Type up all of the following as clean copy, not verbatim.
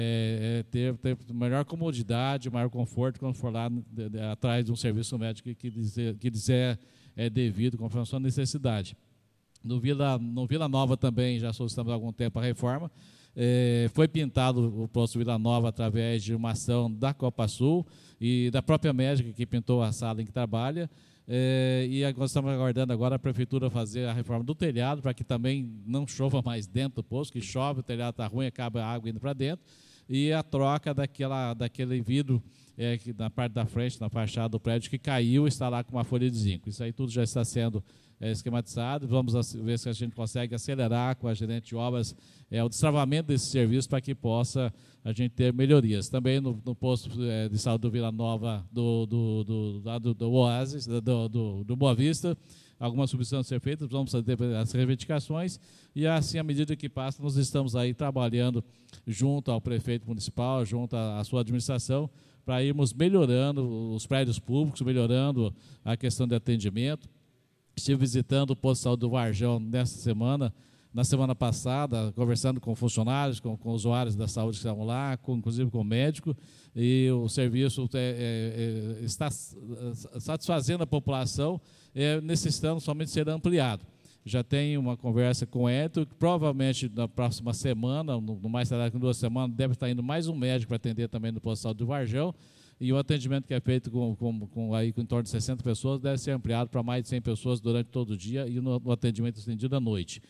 ter melhor comodidade, maior conforto quando for lá atrás de um serviço médico que lhes é devido, conforme a sua necessidade. No Vila Nova também já solicitamos há algum tempo a reforma. Foi pintado o posto Vila Nova através de uma ação da Copa Sul e da própria médica que pintou a sala em que trabalha. E nós estamos aguardando agora a prefeitura fazer a reforma do telhado para que também não chova mais dentro do posto, que chove, o telhado está ruim, acaba a água indo para dentro, e a troca daquele vidro que na parte da frente, na fachada do prédio, que caiu, está lá com uma folha de zinco. Isso aí tudo já está sendo esquematizado. Vamos ver se a gente consegue acelerar com a gerente de obras o destravamento desse serviço para que possa a gente ter melhorias. Também no posto de saúde do Vila Nova, do Oasis, do Boa Vista, algumas substituições ser feitas, vamos fazer as reivindicações e assim, à medida que passa, nós estamos aí trabalhando junto ao prefeito municipal, junto à sua administração, para irmos melhorando os prédios públicos, melhorando a questão de atendimento. Estive visitando o posto de saúde do Varjão na semana passada, conversando com funcionários, com usuários da saúde que estavam lá, inclusive com o médico, e o serviço está satisfazendo a população, necessitando somente ser ampliado. Já tem uma conversa com o Hélio, que provavelmente na próxima semana, no mais tardar que 2 semanas, deve estar indo mais um médico para atender também no posto de saúde do Varjão, e o atendimento que é feito com em torno de 60 pessoas deve ser ampliado para mais de 100 pessoas durante todo o dia e no atendimento estendido à noite.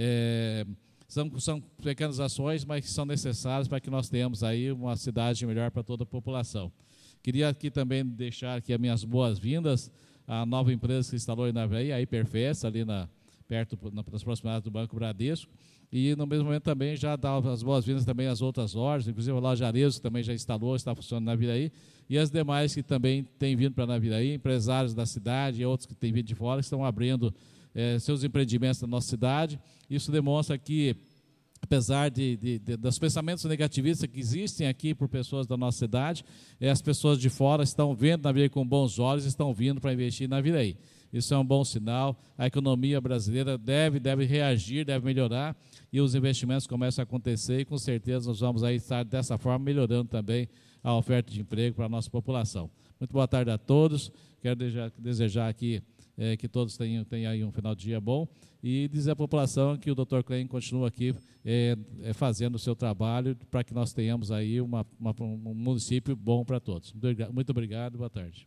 São pequenas ações, mas que são necessárias para que nós tenhamos aí uma cidade melhor para toda a população. Queria aqui também deixar aqui as minhas boas-vindas à nova empresa que instalou em Naviraí, a Hiperfest, ali nas proximidades do Banco Bradesco, e no mesmo momento também já dá as boas-vindas também às outras lojas, inclusive a loja Arezzo, que também já instalou, está funcionando na Naviraí, e as demais que também têm vindo para Naviraí, empresários da cidade e outros que têm vindo de fora, que estão abrindo seus empreendimentos na nossa cidade. Isso demonstra que, apesar dos pensamentos negativistas que existem aqui por pessoas da nossa cidade, as pessoas de fora estão vendo Naviraí com bons olhos e estão vindo para investir na Naviraí. Isso é um bom sinal. A economia brasileira deve reagir, deve melhorar, e os investimentos começam a acontecer, e com certeza nós vamos aí estar dessa forma melhorando também a oferta de emprego para a nossa população. Muito boa tarde a todos. Quero desejar aqui que todos tenham aí um final de dia bom, e dizer à população que o Dr. Klein continua aqui fazendo o seu trabalho para que nós tenhamos aí um município bom para todos. Muito obrigado, boa tarde.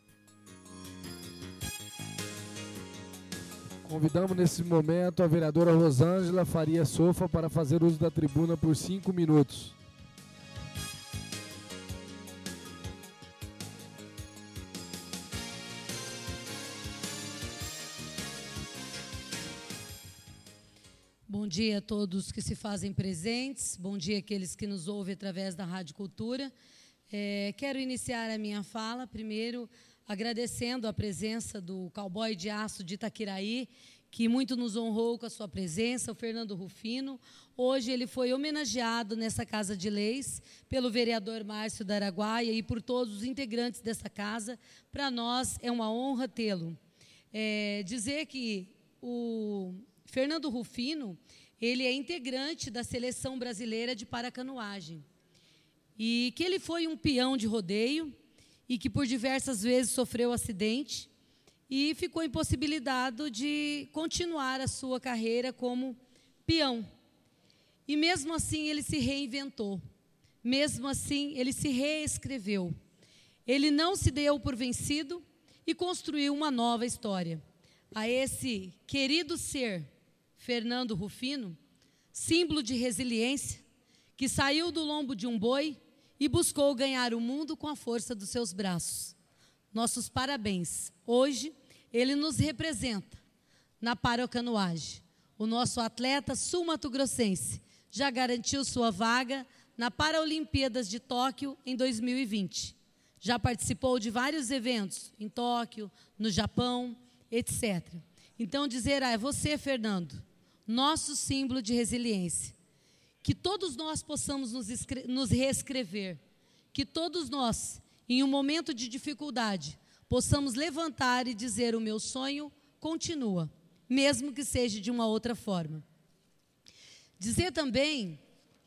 Convidamos nesse momento a vereadora Rosângela Faria Sofa para fazer uso da tribuna por 5 minutos. Bom dia a todos que se fazem presentes, bom dia àqueles que nos ouvem através da Rádio Cultura. Quero iniciar a minha fala, primeiro, agradecendo a presença do cowboy de aço de Itaquiraí, que muito nos honrou com a sua presença, o Fernando Rufino. Hoje ele foi homenageado nessa Casa de Leis pelo vereador Márcio da Araguaia e por todos os integrantes dessa casa. Para nós é uma honra tê-lo. Dizer que o Fernando Rufino, ele é integrante da Seleção Brasileira de Paracanoagem, e que ele foi um peão de rodeio, e que por diversas vezes sofreu acidente e ficou impossibilitado de continuar a sua carreira como peão. E mesmo assim ele se reinventou, mesmo assim ele se reescreveu. Ele não se deu por vencido e construiu uma nova história. A esse querido ser, Fernando Rufino, símbolo de resiliência, que saiu do lombo de um boi e buscou ganhar o mundo com a força dos seus braços. Nossos parabéns. Hoje, ele nos representa na paracanoagem. O nosso atleta sul-mato-grossense já garantiu sua vaga na Paralimpíadas de Tóquio em 2020. Já participou de vários eventos em Tóquio, no Japão, etc. Então, dizer, é você, Fernando, nosso símbolo de resiliência. Que todos nós possamos nos reescrever, que todos nós, em um momento de dificuldade, possamos levantar e dizer: o meu sonho continua, mesmo que seja de uma outra forma. Dizer também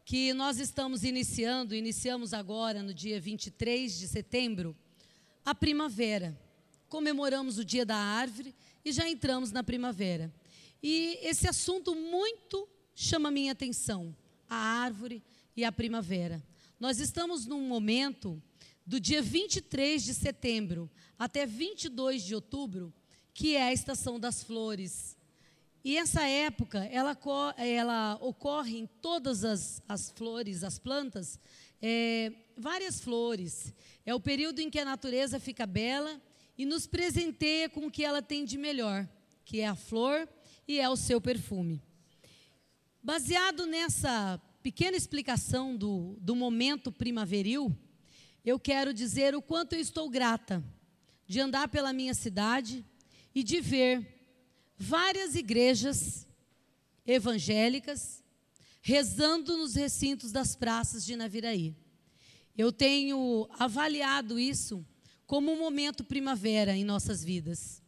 que nós iniciamos agora, no dia 23 de setembro, a primavera. Comemoramos o Dia da Árvore e já entramos na primavera. E esse assunto muito chama a minha atenção, a árvore e a primavera. Nós estamos num momento do dia 23 de setembro até 22 de outubro, que é a estação das flores. E essa época, ela ocorre em todas as flores, as plantas, várias flores. É o período em que a natureza fica bela e nos presenteia com o que ela tem de melhor, que é a flor e é o seu perfume. Baseado nessa pequena explicação do momento primaveril, eu quero dizer o quanto eu estou grata de andar pela minha cidade e de ver várias igrejas evangélicas rezando nos recintos das praças de Naviraí. Eu tenho avaliado isso como um momento primavera em nossas vidas.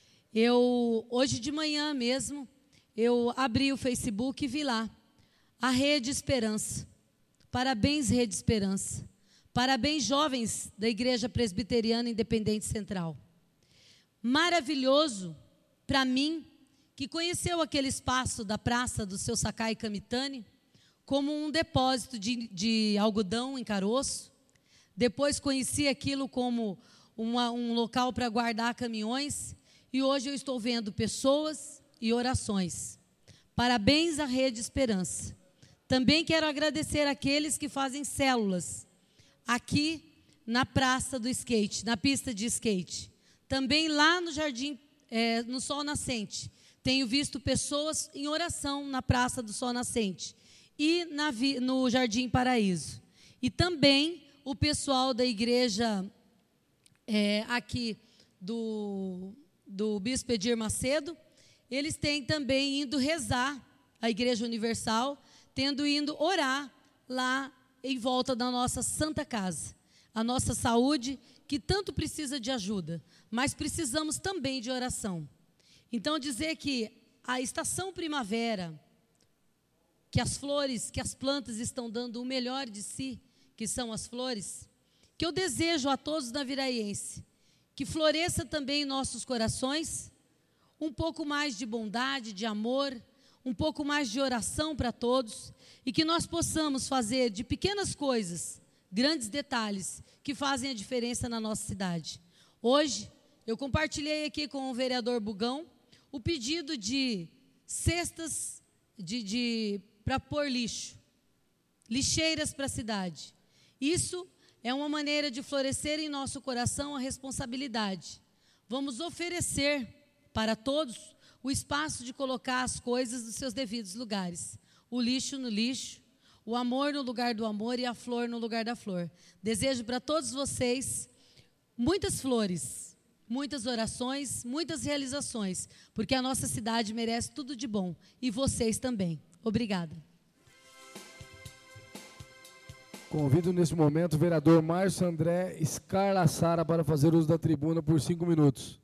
Hoje de manhã mesmo, eu abri o Facebook e vi lá a Rede Esperança. Parabéns, Rede Esperança. Parabéns, jovens da Igreja Presbiteriana Independente Central. Maravilhoso para mim, que conheceu aquele espaço da praça do seu Sakai Kamitani como um depósito de algodão em caroço. Depois conheci aquilo como um local para guardar caminhões. E hoje eu estou vendo pessoas e orações. Parabéns à Rede Esperança. Também quero agradecer àqueles que fazem células aqui na praça do skate, na pista de skate. Também lá no Jardim, no Sol Nascente, tenho visto pessoas em oração na Praça do Sol Nascente e no Jardim Paraíso. E também o pessoal da igreja aqui do Bispo Edir Macedo, eles têm também ido rezar, a Igreja Universal, tendo ido orar lá em volta da nossa Santa Casa. A nossa saúde, que tanto precisa de ajuda, mas precisamos também de oração. Então, dizer que a estação primavera, que as flores, que as plantas estão dando o melhor de si, que são as flores, que eu desejo a todos naviraenses, que floresça também em nossos corações um pouco mais de bondade, de amor, um pouco mais de oração para todos, e que nós possamos fazer de pequenas coisas, grandes detalhes, que fazem a diferença na nossa cidade. Hoje, eu compartilhei aqui com o vereador Bugão o pedido de cestas para pôr lixo, lixeiras para a cidade. Isso é uma maneira de florescer em nosso coração a responsabilidade. Vamos oferecer para todos o espaço de colocar as coisas nos seus devidos lugares. O lixo no lixo, o amor no lugar do amor e a flor no lugar da flor. Desejo para todos vocês muitas flores, muitas orações, muitas realizações, porque a nossa cidade merece tudo de bom e vocês também. Obrigada. Convido neste momento o vereador Márcio André Scarlassara para fazer uso da tribuna por 5 minutos.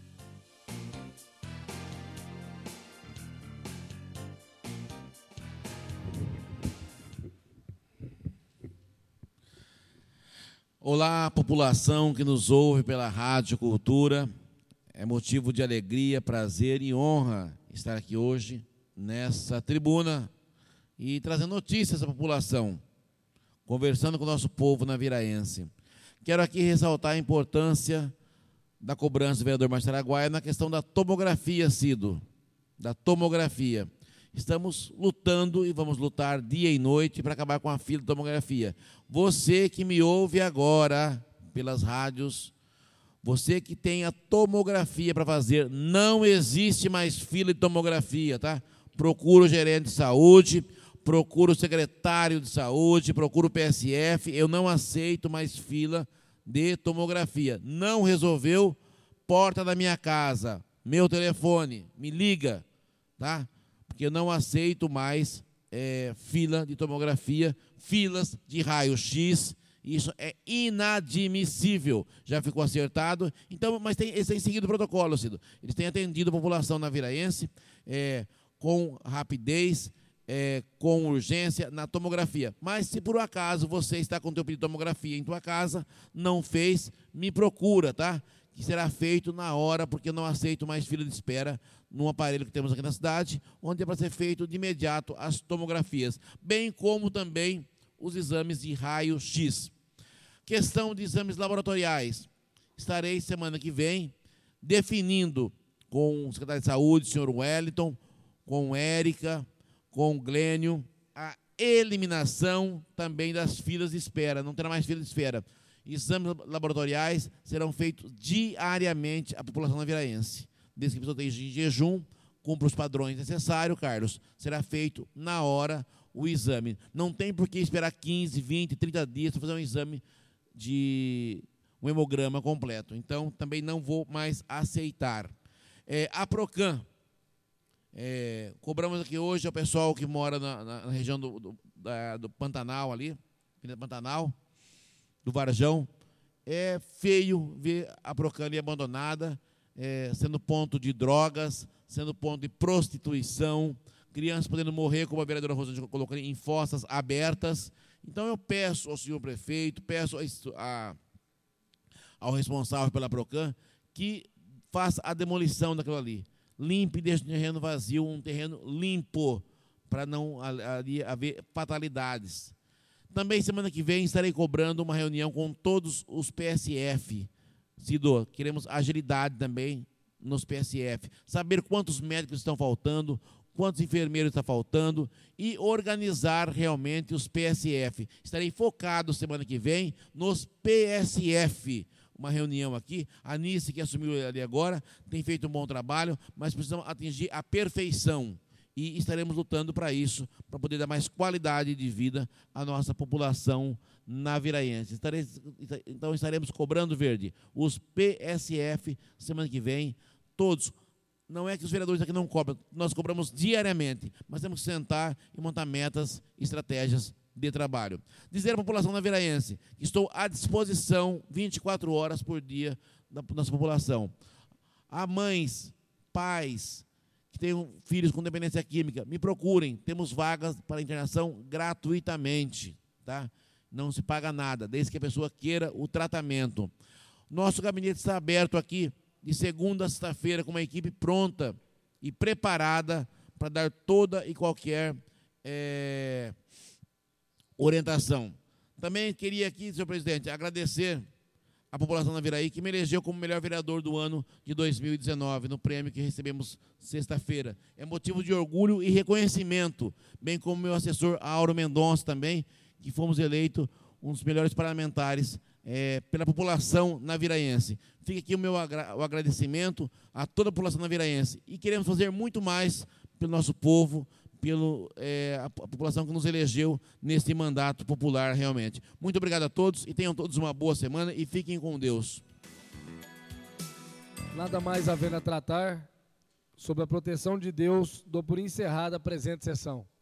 Olá, população que nos ouve pela Rádio Cultura. É motivo de alegria, prazer e honra estar aqui hoje nessa tribuna e trazendo notícias à população, conversando com o nosso povo naviraense. Quero aqui ressaltar a importância da cobrança do vereador Marcelo Araguaia na questão da tomografia, Cido, da tomografia. Estamos lutando e vamos lutar dia e noite para acabar com a fila de tomografia. Você que me ouve agora pelas rádios, você que tem a tomografia para fazer, não existe mais fila de tomografia, tá? Procura o gerente de saúde, procura o secretário de saúde, procura o PSF, eu não aceito mais fila de tomografia. Não resolveu? Porta da minha casa, meu telefone, me liga, tá? Porque eu não aceito mais fila de tomografia, filas de raio-x, isso é inadmissível. Já ficou acertado, então, mas eles têm seguido o protocolo, Cido. Eles têm atendido a população naviraense com rapidez, com urgência na tomografia. Mas se por acaso você está com o teu pedido de tomografia em tua casa, não fez, me procura, tá? Que será feito na hora, porque eu não aceito mais fila de espera num aparelho que temos aqui na cidade, onde é para ser feito de imediato as tomografias, bem como também os exames de raio-x. Questão de exames laboratoriais. Estarei semana que vem definindo com o secretário de Saúde, o senhor Wellington, com Érica, com o Glênio, a eliminação também das filas de espera. Não terá mais fila de espera. Exames laboratoriais serão feitos diariamente à população naviraense. Desde que a pessoa esteja em jejum, cumpra os padrões necessários, Carlos, será feito na hora o exame. Não tem por que esperar 15, 20, 30 dias para fazer um exame de um hemograma completo. Então, também não vou mais aceitar. A Procan, cobramos aqui hoje ao pessoal que mora na região do Pantanal ali, Pantanal, do Varjão. É feio ver a Procan ali abandonada, sendo ponto de drogas, sendo ponto de prostituição, crianças podendo morrer, como a vereadora Rosângela colocou, em fossas abertas. Então eu peço ao senhor prefeito, peço ao responsável pela Procan que faça a demolição daquilo ali. Limpe e deixe o terreno vazio, um terreno limpo, para não ali haver fatalidades. Também semana que vem estarei cobrando uma reunião com todos os PSF. Cido, queremos agilidade também nos PSF, saber quantos médicos estão faltando, quantos enfermeiros estão faltando e organizar realmente os PSF. Estarei focado semana que vem nos PSF. Uma reunião aqui, a Nice, que assumiu ali agora, tem feito um bom trabalho, mas precisamos atingir a perfeição. E estaremos lutando para isso, para poder dar mais qualidade de vida à nossa população naviraense. Então estaremos cobrando, Verde, os PSF semana que vem, todos. Não é que os vereadores aqui não cobram, nós cobramos diariamente, mas temos que sentar e montar metas, estratégias de trabalho. Dizer à população naviraense que estou à disposição 24 horas por dia da nossa população. Há mães, pais que tenham filhos com dependência química, me procurem, temos vagas para internação gratuitamente, tá? Não se paga nada, desde que a pessoa queira o tratamento. Nosso gabinete está aberto aqui de segunda a sexta-feira com uma equipe pronta e preparada para dar toda e qualquer orientação. Também queria aqui, senhor presidente, agradecer a população da Naviraí, que me elegeu como melhor vereador do ano de 2019, no prêmio que recebemos sexta-feira. É motivo de orgulho e reconhecimento, bem como meu assessor Auro Mendonça também, que fomos eleitos um dos melhores parlamentares pela população naviraense. Fica aqui o agradecimento a toda a população naviraense. E queremos fazer muito mais pelo nosso povo, pela população que nos elegeu neste mandato popular realmente. Muito obrigado a todos e tenham todos uma boa semana e fiquem com Deus. Nada mais havendo a tratar, sob a proteção de Deus, dou por encerrada a presente sessão.